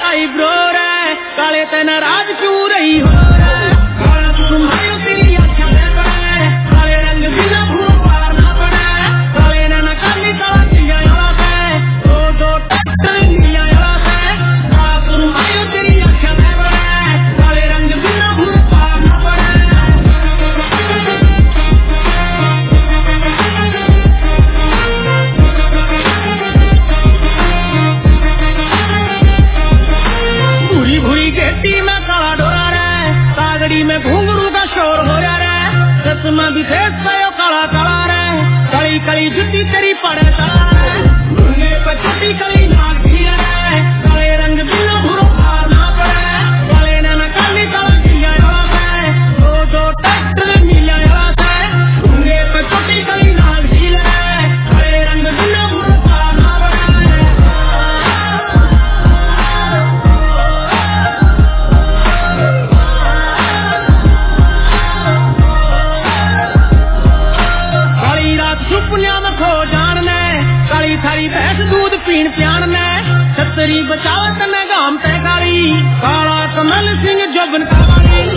eyebrow रे काले ते नाराज क्यों रही हो रे काला तुम्हारी तेरी आँखें देखो रे काले रंग बिना भूल पार ना पड़े काले ने न काली काला किया यारा से दो टक्कर किया यारा से काला तुम्हारी तेरी आँखें देखो रे काले रंग बिना भूल पार ना पड़े भूरी भूरी खेती में काला डोरा रे सागड़ी में घुंघरू का शोर हो रहा रे चश्मा भी फेस पे काला काला रे कली कली जुटी तेरी पड़े ताला रे मुन्ने पे छुट्टी कली नाक भी रे काले रंग बिना भूरो पार ना पड़े काले ने न काली काला किया यारा से दो टक्कर मिला यारा से मुन्ने पे छुट्टी कली नाक भी रे काले रंग बिना भूरो पार ना सुपनिया में खो जानने काली थारी भैंस दूध पीन प्यानने छतरी बचावत ने गाम ते काली काला कमल सिंह जोबन काली